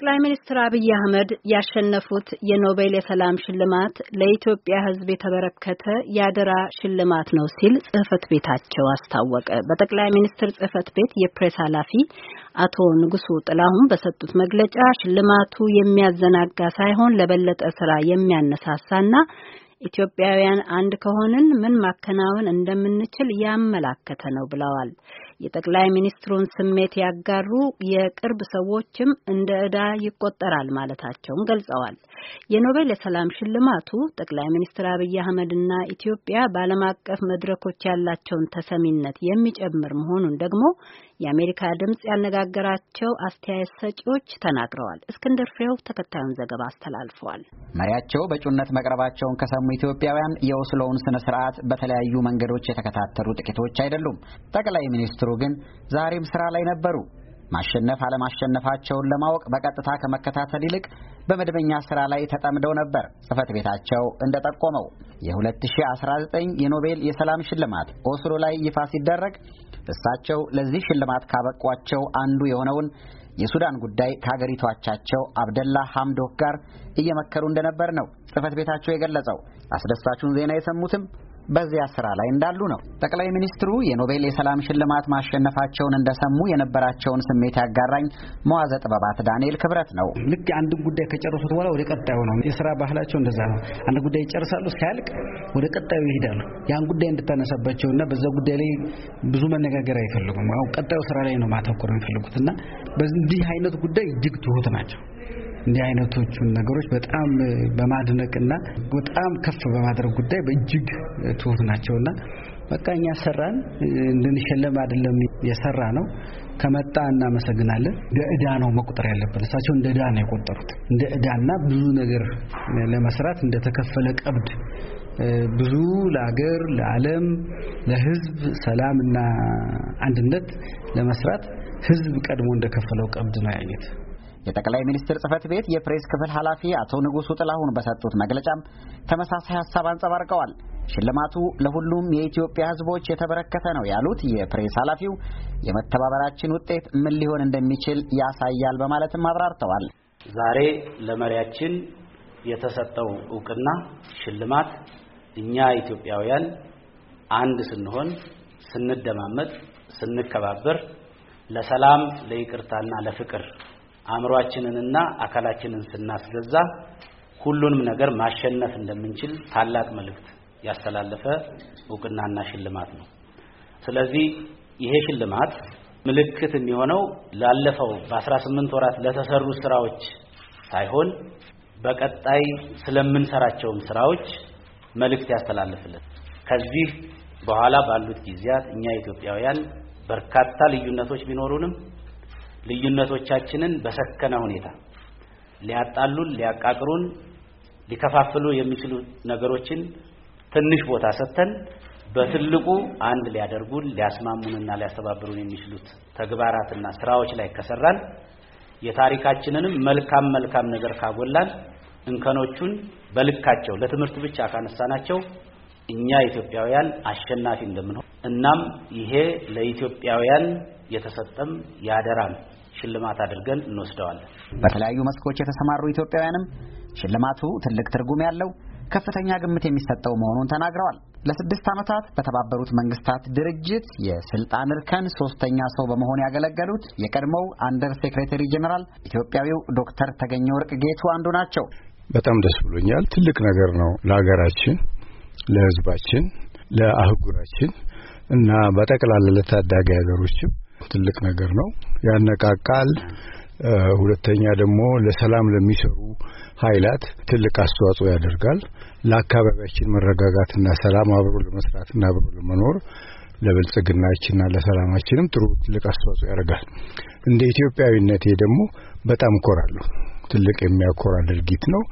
ጠቅላይ ሚኒስትር አብይ አህመድ ያሸነፉት የኖቤል የሰላም ሽልማት ለኢትዮጵያ ሕዝብ የተበረከተ ያደራ ሽልማት ነው ሲል ጽህፈት ቤታቸው አስታወቀ። በጠቅላይ ሚኒስትር ጽህፈት ቤት የፕሬስ ኃላፊ አቶ ንጉሱ ጥላሁን በሰጡት መግለጫ ሽልማቱ የሚያዘናጋ ሳይሆን ለበለጠ ስራ የሚያነሳሳና ኢትዮጵያውያን አንድ ከሆንን ምን ማከናወን እንደምንችል ያመላከተ ነው ብለዋል። የጠቅላይ ሚኒስትሩን ስሜት ያጋሩ የቅርብ ሰዎችም እንደ ዕዳ ይቆጠራል ማለታቸውን ገልጸዋል። የኖቤል የሰላም ሽልማቱ ጠቅላይ ሚኒስትር አብይ አህመድና ኢትዮጵያ በዓለም አቀፍ መድረኮች ያላቸውን ተሰሚነት የሚጨምር መሆኑን ደግሞ የአሜሪካ ድምጽ ያነጋገራቸው አስተያየት ሰጪዎች ተናግረዋል። እስክንድር ፍሬው ተከታዩን ዘገባ አስተላልፈዋል። መሪያቸው በእጩነት መቅረባቸውን ከሰሙ ኢትዮጵያውያን የኦስሎውን ስነ ስርዓት በተለያዩ መንገዶች የተከታተሉ ጥቂቶች አይደሉም። ጠቅላይ ሚኒስትሩ ግን ዛሬም ስራ ላይ ነበሩ። ማሸነፍ አለማሸነፋቸውን ለማወቅ በቀጥታ ከመከታተል ይልቅ በመደበኛ ስራ ላይ ተጠምደው ነበር። ጽህፈት ቤታቸው እንደጠቆመው የ2019 የኖቤል የሰላም ሽልማት ኦስሎ ላይ ይፋ ሲደረግ እሳቸው ለዚህ ሽልማት ካበቋቸው አንዱ የሆነውን የሱዳን ጉዳይ ከሀገሪቱ አቻቸው አብደላ ሐምዶክ ጋር እየመከሩ እንደነበር ነው ጽህፈት ቤታቸው የገለጸው። አስደሳቹን ዜና የሰሙትም በዚያ ስራ ላይ እንዳሉ ነው። ጠቅላይ ሚኒስትሩ የኖቤል የሰላም ሽልማት ማሸነፋቸውን እንደሰሙ የነበራቸውን ስሜት ያጋራኝ መዋዘ ጥበባት ዳንኤል ክብረት ነው። ልክ አንድ ጉዳይ ከጨረሱት በኋላ ወደ ቀጣዩ ነው። የሥራ ባህላቸው እንደዛ ነው። አንድ ጉዳይ ይጨርሳሉ፣ ሲያልቅ ወደ ቀጣዩ ይሄዳሉ። ያን ጉዳይ እንድታነሳባቸውና በዛ ጉዳይ ላይ ብዙ መነጋገር አይፈልጉም። አሁን ቀጣዩ ስራ ላይ ነው ማተኮር የሚፈልጉትና በዚህ አይነት ጉዳይ እጅግ ትሁት ናቸው። እንዲህ አይነቶቹን ነገሮች በጣም በማድነቅና በጣም ከፍ በማድረግ ጉዳይ በእጅግ ትሁት ናቸውና በቃኛ ሰራን እንድንሸለም አይደለም የሰራ ነው ከመጣ እናመሰግናለን። እንደ ዕዳ ነው መቁጠር ያለብን። እሳቸው እንደ ዕዳ ነው የቆጠሩት። እንደ ዕዳና ብዙ ነገር ለመስራት እንደተከፈለ ቀብድ ብዙ ለሀገር፣ ለዓለም፣ ለሕዝብ ሰላምና አንድነት ለመስራት ሕዝብ ቀድሞ እንደከፈለው ቀብድ ነው ያየት። የጠቅላይ ሚኒስትር ጽህፈት ቤት የፕሬስ ክፍል ኃላፊ አቶ ንጉሱ ጥላሁን በሰጡት መግለጫም ተመሳሳይ ሐሳብ አንጸባርቀዋል። ሽልማቱ ለሁሉም የኢትዮጵያ ሕዝቦች የተበረከተ ነው ያሉት የፕሬስ ኃላፊው የመተባበራችን ውጤት ምን ሊሆን እንደሚችል ያሳያል በማለትም አብራርተዋል። ዛሬ ለመሪያችን የተሰጠው ዕውቅና ሽልማት እኛ ኢትዮጵያውያን አንድ ስንሆን፣ ስንደማመጥ፣ ስንከባበር፣ ለሰላም ለይቅርታና ለፍቅር አእምሮአችንንና አካላችንን ስናስገዛ ሁሉንም ነገር ማሸነፍ እንደምንችል ታላቅ መልእክት ያስተላለፈ ዕውቅናና ሽልማት ነው። ስለዚህ ይሄ ሽልማት ምልክት የሚሆነው ላለፈው በ18 ወራት ለተሰሩ ስራዎች ሳይሆን በቀጣይ ስለምንሰራቸው ስራዎች መልእክት ያስተላልፍልን። ከዚህ በኋላ ባሉት ጊዜያት እኛ ኢትዮጵያውያን በርካታ ልዩነቶች ቢኖሩንም ልዩነቶቻችንን በሰከነ ሁኔታ ሊያጣሉን፣ ሊያቃቅሩን፣ ሊከፋፍሉ የሚችሉ ነገሮችን ትንሽ ቦታ ሰጥተን በትልቁ አንድ ሊያደርጉን፣ ሊያስማሙንና ሊያስተባብሩን የሚችሉት ተግባራትና ስራዎች ላይ ከሰራን የታሪካችንንም መልካም ነገር ካጎላን እንከኖቹን በልካቸው ለትምህርት ብቻ ካነሳናቸው እኛ ኢትዮጵያውያን አሸናፊ እንደምንሆን እናም ይሄ ለኢትዮጵያውያን የተሰጠም ያደራን ሽልማት አድርገን እንወስደዋለን። በተለያዩ መስኮች የተሰማሩ ኢትዮጵያውያንም ሽልማቱ ትልቅ ትርጉም ያለው ከፍተኛ ግምት የሚሰጠው መሆኑን ተናግረዋል። ለ6 ዓመታት በተባበሩት መንግስታት ድርጅት የስልጣን እርከን 3ኛ ሰው በመሆን ያገለገሉት የቀድሞው አንደር ሴክሬታሪ ጀነራል ኢትዮጵያዊው ዶክተር ተገኘ ወርቅ ጌቱ አንዱ ናቸው። በጣም ደስ ብሎኛል። ትልቅ ነገር ነው ለሀገራችን፣ ለህዝባችን፣ ለአህጉራችን እና በጠቅላላ ለታዳጊ ሀገሮችም ትልቅ ነገር ነው። ያነቃቃል። ሁለተኛ ደግሞ ለሰላም ለሚሰሩ ኃይላት ትልቅ አስተዋጽኦ ያደርጋል። ለአካባቢያችን መረጋጋትና ሰላም አብሮ ለመስራትና አብሮ ለመኖር ለብልጽግናችንና ለሰላማችንም ጥሩ ትልቅ አስተዋጽኦ ያደርጋል። እንደ ኢትዮጵያዊነቴ ደግሞ በጣም ኮራለሁ። ትልቅ የሚያኮራ ድርጊት ነው።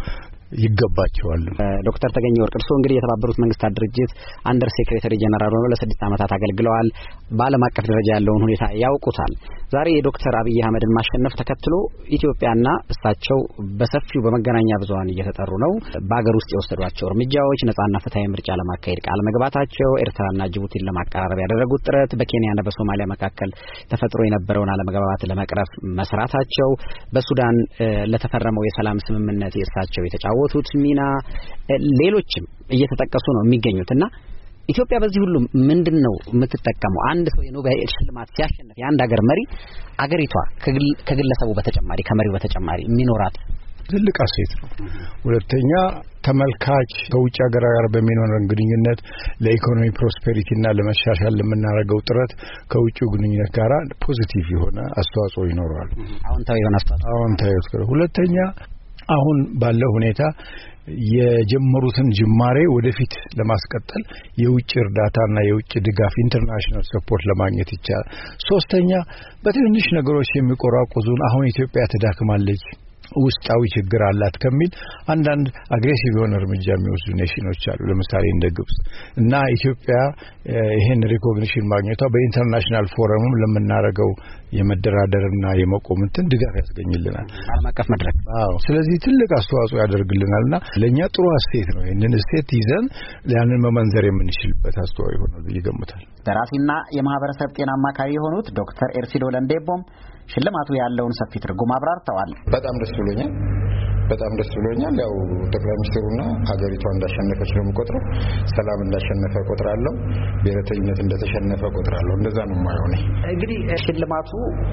ይገባቸዋል። ዶክተር ተገኘ ወርቅ እርስዎ እንግዲህ የተባበሩት መንግስታት ድርጅት አንደር ሴክሬታሪ ጀነራል ሆነው ለ6 ዓመታት አገልግለዋል። በዓለም አቀፍ ደረጃ ያለውን ሁኔታ ያውቁታል። ዛሬ የዶክተር አብይ አህመድን ማሸነፍ ተከትሎ ኢትዮጵያና እሳቸው በሰፊው በመገናኛ ብዙሃን እየተጠሩ ነው። በአገር ውስጥ የወሰዷቸው እርምጃዎች፣ ነጻና ፍትሃዊ ምርጫ ለማካሄድ ቃል መግባታቸው፣ ኤርትራና ጅቡቲን ለማቀራረብ ያደረጉት ጥረት፣ በኬንያና በሶማሊያ መካከል ተፈጥሮ የነበረውን አለመግባባት ለመቅረፍ መስራታቸው፣ በሱዳን ለተፈረመው የሰላም ስምምነት የእሳቸው የተጫወቱት ሚና፣ ሌሎችም እየተጠቀሱ ነው የሚገኙትና ኢትዮጵያ በዚህ ሁሉ ምንድነው የምትጠቀመው? አንድ ሰው የኖቤል ሽልማት ሲያሸንፍ የአንድ ሀገር መሪ አገሪቷ ከግለሰቡ በተጨማሪ ከመሪው በተጨማሪ የሚኖራት ትልቅ አሴት ነው። ሁለተኛ ተመልካች ከውጭ ሀገር ጋር በሚኖረን ግንኙነት ለኢኮኖሚ ፕሮስፔሪቲና ለመሻሻል ለምናደርገው ጥረት ከውጭው ግንኙነት ጋር ፖዚቲቭ የሆነ አስተዋጽኦ ይኖረዋል። አዎንታዊ የሆነ አስተዋጽኦ። ሁለተኛ አሁን ባለው ሁኔታ የጀመሩትን ጅማሬ ወደፊት ለማስቀጠል የውጭ እርዳታና የውጭ ድጋፍ ኢንተርናሽናል ሰፖርት ለማግኘት ይቻላል። ሶስተኛ በትንሽ ነገሮች የሚቆራቆዙን አሁን ኢትዮጵያ ተዳክማለች ውስጣዊ ችግር አላት ከሚል አንዳንድ አግሬሲቭ የሆነ እርምጃ የሚወስዱ ኔሽኖች አሉ። ለምሳሌ እንደ ግብጽ እና ኢትዮጵያ ይሄን ሪኮግኒሽን ማግኘቷ በኢንተርናሽናል ፎረምም ለምናረጋው የመደራደርና የመቆም እንትን ድጋፍ ያስገኝልናል። ዓለም አቀፍ መድረክ። ስለዚህ ትልቅ አስተዋጽኦ ያደርግልናልና ለኛ ጥሩ አስተያየት ነው። ይሄንን አስተያየት ይዘን ያንን መመንዘር የምንችልበት አስተዋጽኦ ይሆናል ይገምታል። ደራሲና የማህበረሰብ ጤና አማካሪ የሆኑት ዶክተር ኤርሲዶ ለንዴቦም ሽልማቱ ያለውን ሰፊ ትርጉም አብራርተዋል። በጣም ደስ ብሎኛል። ያው ጠቅላይ ሚኒስትሩና ሀገሪቷ እንዳሸነፈች ነው የምቆጥረው። ሰላም እንዳሸነፈ ቆጥራለሁ። ብሔረተኝነት እንደተሸነፈ ቆጥራለሁ። እንደዛ ነው የማየው ነኝ። እንግዲህ ሽልማቱ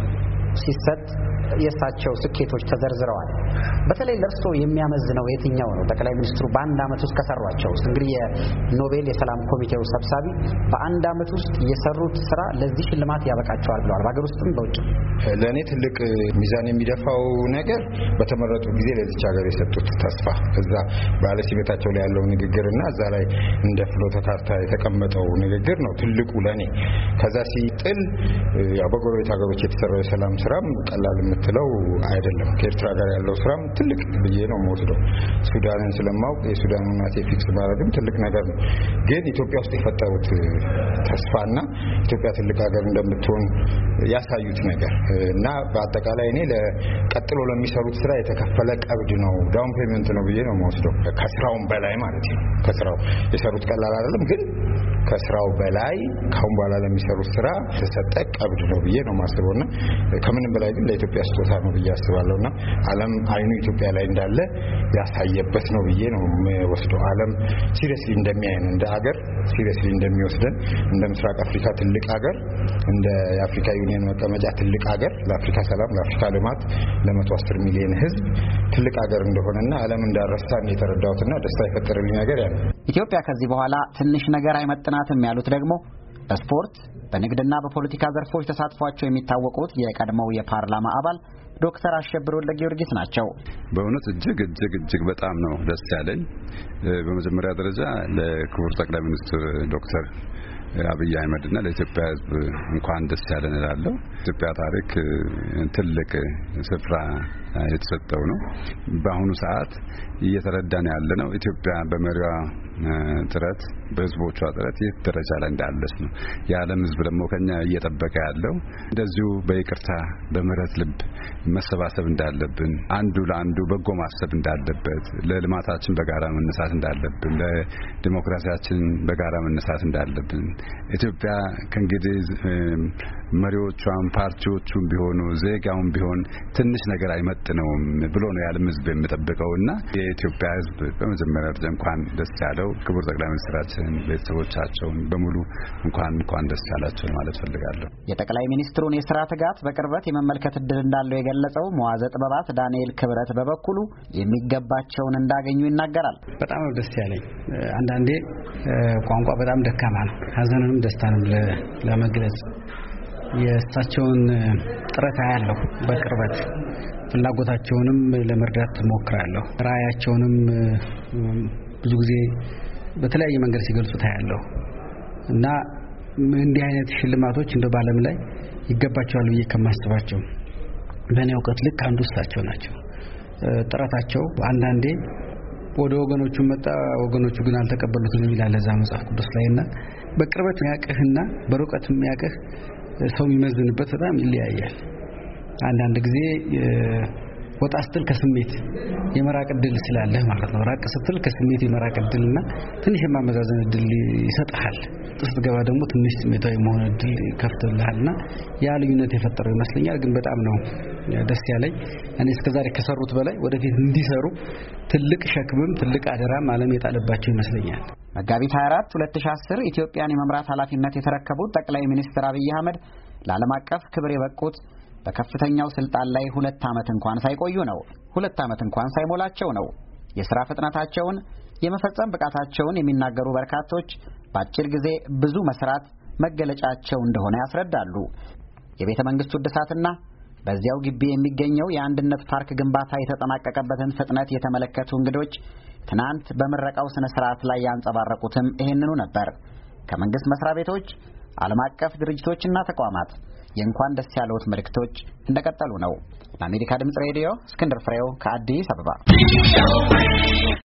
ሲሰጥ የእሳቸው ስኬቶች ተዘርዝረዋል። በተለይ ለርሶ የሚያመዝነው የትኛው ነው? ጠቅላይ ሚኒስትሩ በአንድ አመት ውስጥ ከሰሯቸው እንግዲህ የኖቤል የሰላም ኮሚቴው ሰብሳቢ በአንድ አመት ውስጥ የሰሩት ስራ ለዚህ ሽልማት ያበቃቸዋል ብለዋል። በአገር ውስጥም በውጭ ለእኔ ትልቅ ሚዛን የሚደፋው ነገር በተመረጡ ጊዜ ለዚች ሀገር የሰጡት ተስፋ እዛ ባለሲመታቸው ላይ ያለው ንግግርና እዛ ላይ እንደ ፍኖተ ካርታ የተቀመጠው ንግግር ነው ትልቁ ለኔ። ከዛ ሲጥል ያው በጎረቤት ሀገሮች የተሰራው የሰላም ስራም ቀላል የምትለው አይደለም። ከኤርትራ ጋር ያለው ስራም ትልቅ ብዬ ነው የምወስደው። ሱዳንን ስለማውቅ የሱዳን ሁኔታ ፊክስ ማድረግም ትልቅ ነገር ነው። ግን ኢትዮጵያ ውስጥ የፈጠሩት ተስፋና ኢትዮጵያ ትልቅ ሀገር እንደምትሆን ያሳዩት ነገር እና በአጠቃላይ እኔ ለቀጥሎ ለሚሰሩት ስራ የተከፈለ ቀብድ ነው፣ ዳውን ፔመንት ነው ብዬ ነው የምወስደው። ከስራውም በላይ ማለት ነው። ከስራው የሰሩት ቀላል አይደለም፣ ግን ከስራው በላይ ካሁን በኋላ ለሚሰሩት ስራ የተሰጠ ቀብድ ነው ብዬ ነው የማስበውና ከምንም በላይ ግን ለኢትዮጵያ ስጦታ ነው ብዬ አስባለሁና ዓለም አይኑ ኢትዮጵያ ላይ እንዳለ ያሳየበት ነው ብዬ ነው የምወስደው። ዓለም ሲሪየስሊ እንደሚያየን እንደ ሀገር ሲሪየስሊ እንደሚወስደን እንደ ምስራቅ አፍሪካ ትልቅ ሀገር እንደ የአፍሪካ ዩኒየን መቀመጫ ትልቅ ሀገር ለአፍሪካ ሰላም ለአፍሪካ ልማት ለ110 ሚሊዮን ህዝብ ትልቅ ሀገር እንደሆነና ዓለም እንዳረሳን የተረዳሁትና ደስታ የፈጠረልኝ ነገር ያ ነው። ኢትዮጵያ ከዚህ በኋላ ትንሽ ነገር አይመጥናትም ያሉት ደግሞ በስፖርት በንግድና በፖለቲካ ዘርፎች ተሳትፏቸው የሚታወቁት የቀድሞው የፓርላማ አባል ዶክተር አሸብር ወልደጊዮርጊስ ናቸው። በእውነት እጅግ በጣም ነው ደስ ያለኝ። በመጀመሪያ ደረጃ ለክቡር ጠቅላይ ሚኒስትር ዶክተር አብይ አህመድና ለኢትዮጵያ ህዝብ እንኳን ደስ ያለን እላለሁ። ኢትዮጵያ ታሪክ ትልቅ ስፍራ የተሰጠው ነው። በአሁኑ ሰዓት እየተረዳን ያለነው ኢትዮጵያ በመሪዋ ጥረት በህዝቦቿ ጥረት የት ደረጃ ላይ እንዳለች ነው። የዓለም ህዝብ ደግሞ ከኛ እየጠበቀ ያለው እንደዚሁ በይቅርታ በምህረት ልብ መሰባሰብ እንዳለብን፣ አንዱ ለአንዱ በጎ ማሰብ እንዳለበት፣ ለልማታችን በጋራ መነሳት እንዳለብን፣ ለዲሞክራሲያችን በጋራ መነሳት እንዳለብን ኢትዮጵያ ከእንግዲህ መሪዎቿም ፓርቲዎቹም ቢሆኑ ዜጋውም ቢሆን ትንሽ ነገር አይመጥነውም ብሎ ነው የዓለም ህዝብ የሚጠብቀውና የኢትዮጵያ ህዝብ በመጀመሪያ ደረጃ እንኳን ደስ ያለው ክቡር ጠቅላይ ሚኒስትራችን ቤተሰቦቻቸውን በሙሉ እንኳን ደስ ያላቸው ማለት ፈልጋለሁ። የጠቅላይ ሚኒስትሩን የሥራ ትጋት በቅርበት የመመልከት እድል እንዳለው የገለጸው መዋዘ ጥበባት ዳንኤል ክብረት በበኩሉ የሚገባቸውን እንዳገኙ ይናገራል። በጣም ደስ ያለኝ አንዳንዴ ቋንቋ በጣም ደካማ ነው። ሀዘንንም ደስታንም ለመግለጽ የእሳቸውን ጥረት አያለሁ በቅርበት ፍላጎታቸውንም ለመርዳት ሞክራለሁ። ራዕያቸውንም ብዙ ጊዜ በተለያየ መንገድ ሲገልጹ ታያለሁ እና እንዲህ አይነት ሽልማቶች እንደ ባለም ላይ ይገባቸዋል ብዬ ከማስባቸው በእኔ እውቀት ልክ አንዱ እሳቸው ናቸው። ጥረታቸው አንዳንዴ ወደ ወገኖቹ መጣ ወገኖቹ ግን አልተቀበሉትም ይላል እዛ መጽሐፍ ቅዱስ ላይና በቅርበት ያቀህና በሩቀት ያቀህ ሰው ይመዝንበት በጣም ይለያያል አንዳንድ ጊዜ ወጣ ስትል ከስሜት የመራቅ እድል ስላለህ ማለት ነው ራቅ ስትል ከስሜት የመራቅ እድልና ትንሽ የማመዛዘን እድል ይሰጣል ስትገባ ደግሞ ትንሽ ስሜታዊ መሆን እድል ይከፍትልሃልና ያ ልዩነት የፈጠረው ይመስለኛል ግን በጣም ነው ደስ ያለኝ እኔ እስከዛሬ ከሰሩት በላይ ወደፊት እንዲሰሩ ትልቅ ሸክምም ትልቅ አደራም ዓለም የጣለባቸው ይመስለኛል መጋቢት 24 2010 ኢትዮጵያን የመምራት ኃላፊነት የተረከቡት ጠቅላይ ሚኒስትር አብይ አህመድ ለዓለም አቀፍ ክብር የበቁት በከፍተኛው ስልጣን ላይ 2 ዓመት እንኳን ሳይቆዩ ነው 2 ዓመት እንኳን ሳይሞላቸው ነው የሥራ ፍጥነታቸውን የመፈጸም ብቃታቸውን የሚናገሩ በርካቶች በአጭር ጊዜ ብዙ መስራት መገለጫቸው እንደሆነ ያስረዳሉ የቤተ መንግስቱ እድሳትና በዚያው ግቢ የሚገኘው የአንድነት ፓርክ ግንባታ የተጠናቀቀበትን ፍጥነት የተመለከቱ እንግዶች ትናንት በመረቃው ስነ ስርዓት ላይ ያንጸባረቁትም ይሄንኑ ነበር ከመንግስት መስሪያ ቤቶች ዓለም አቀፍ ድርጅቶችና ተቋማት የእንኳን ደስ ያለዎት መልእክቶች እንደቀጠሉ ነው ለአሜሪካ ድምጽ ሬዲዮ እስክንድር ፍሬው ከአዲስ አበባ